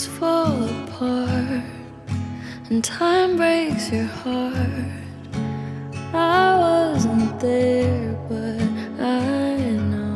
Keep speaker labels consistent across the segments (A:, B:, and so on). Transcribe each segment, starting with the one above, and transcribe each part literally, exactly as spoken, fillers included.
A: things fall apart and time breaks your heart. I wasn't there, but I know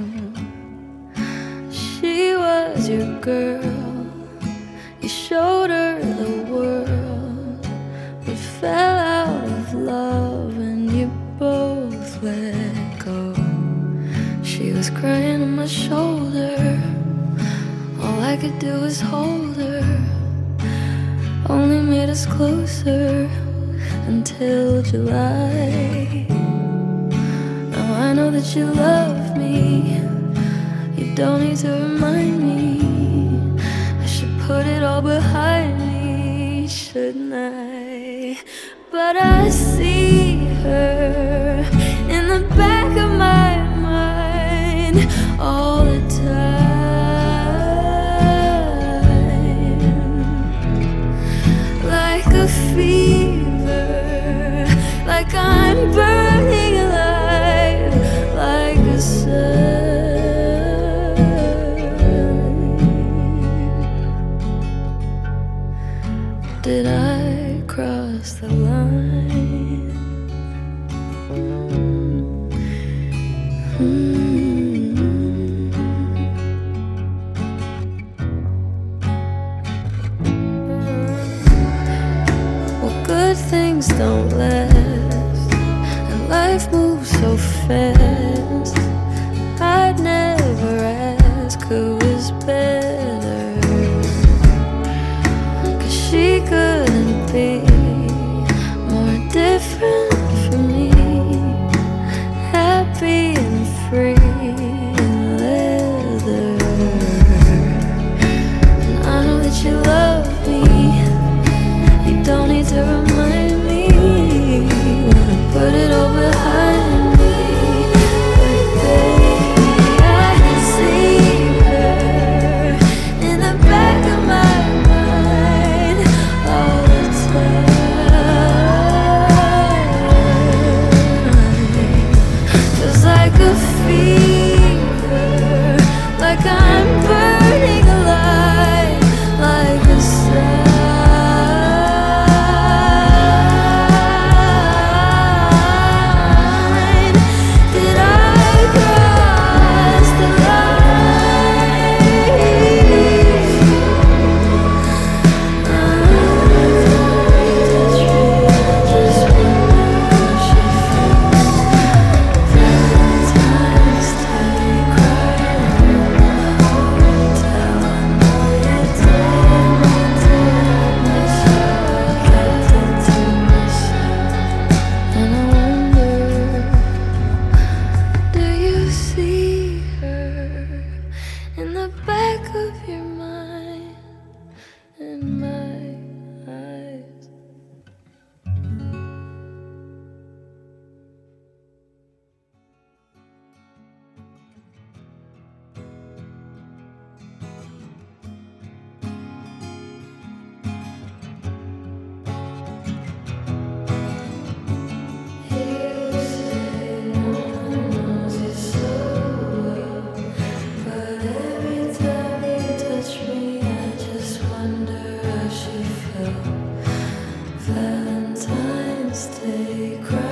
A: she was your girl. You showed her the world, but fell out of love and you both let go. She was crying on my shoulder, all I could do was hold her. Only made us closer until July. Now I know that you love me, you don't need to remind me. I should put it all behind me, shouldn't I? But I see her in the back of my mind all the time, like a fever, like I'm burning alive, like a sun. Did I cross the line? Mm-hmm. Well, good things don't last, and life moves so fast. I'd never ask who is better, 'cause she couldn't be more different from me. Happy and free in leather. And I know that you love me, you don't need to remind me. Wanna put it all behind me, but baby, I can see her in the back of my mind all the time. Feels like a fever, like I'm burning alive, like a sign. Did I cross the line? Just wonder how she feels. Valentine's Day, crying in the hotel. I know you did my damage, kept it to myself. And I wonder, do you see her in the back of your mind, in my eyes? You say no one knows you so well, but every time you touch me, I just wonder how she felt. Valentine's Day, crying.